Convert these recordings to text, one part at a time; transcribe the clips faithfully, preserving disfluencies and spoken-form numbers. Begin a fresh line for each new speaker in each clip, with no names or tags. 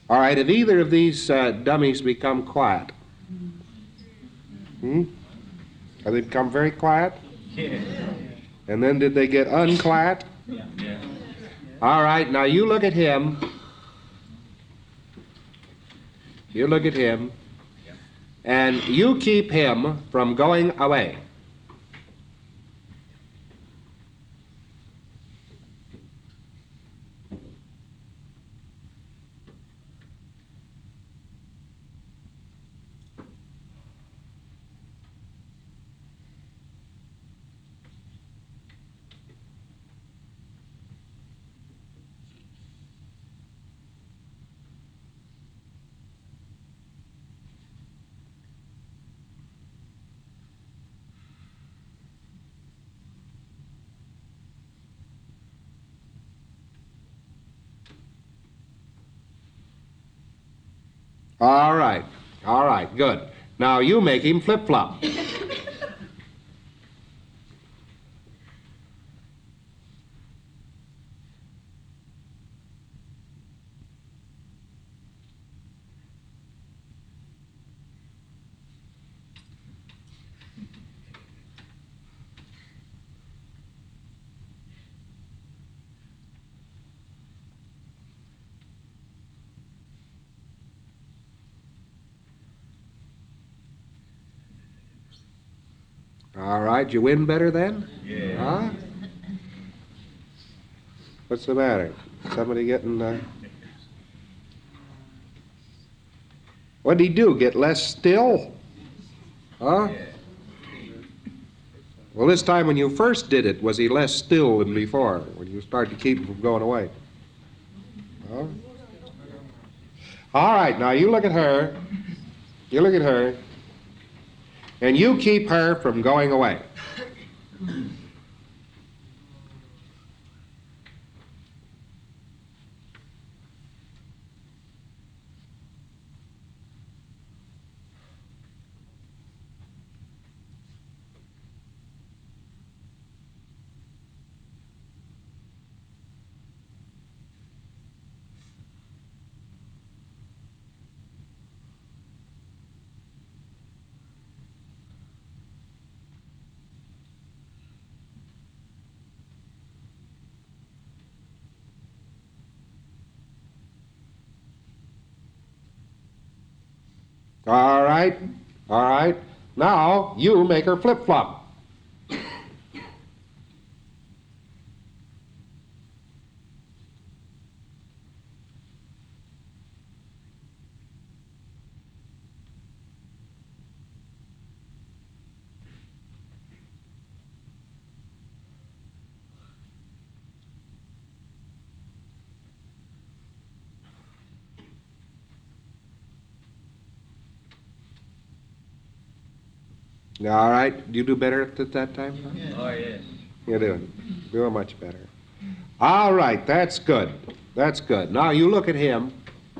All right, have either of these uh, dummies become quiet? Hmm? Have they become very quiet?
Yeah.
And then did they get unquiet?
Yeah. Yeah.
All right, now you look at him. You look at him. And you keep him from going away. All right. All right, good. Now you make him flip-flop. All right, you win better then?
Yeah.
Huh? What's the matter? Somebody getting... Uh... What did he do, get less still? Huh?
Yeah.
Well, this time when you first did it, was he less still than before, when you started to keep him from going away? Huh? All right, now you look at her. You look at her. And you keep her from going away. All right, all right. Now you make her flip-flop. All right, you do better at that time? Huh?
Oh, yes.
You're doing, doing much better. All right, that's good. That's good. Now you look at him.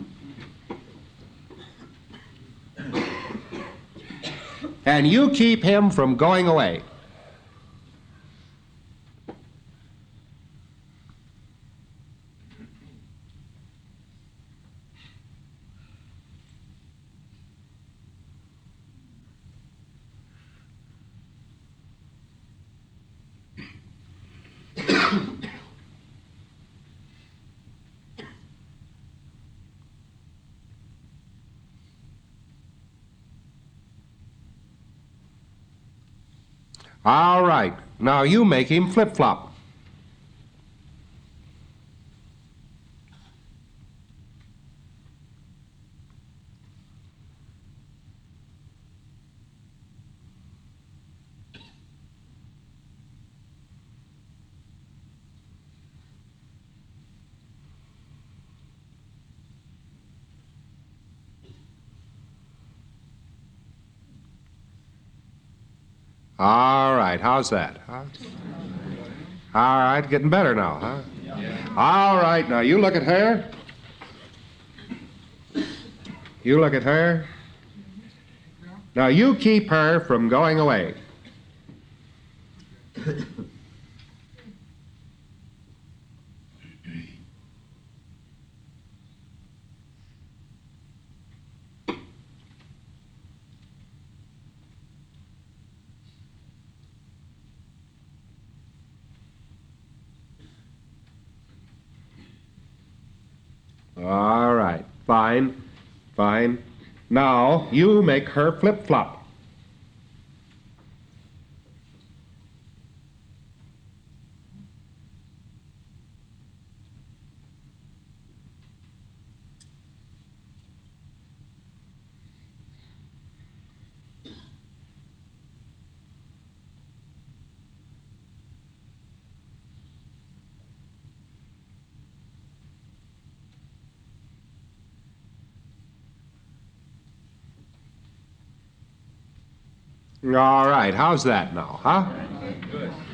And you keep him from going away. All right, now you make him flip-flop. All right, how's that? Huh? All right, getting better now, huh? All right, now you look at her. You look at her. Now you keep her from going away. All right. Fine. Fine. Now, you make her flip-flop. All right. How's that now, huh?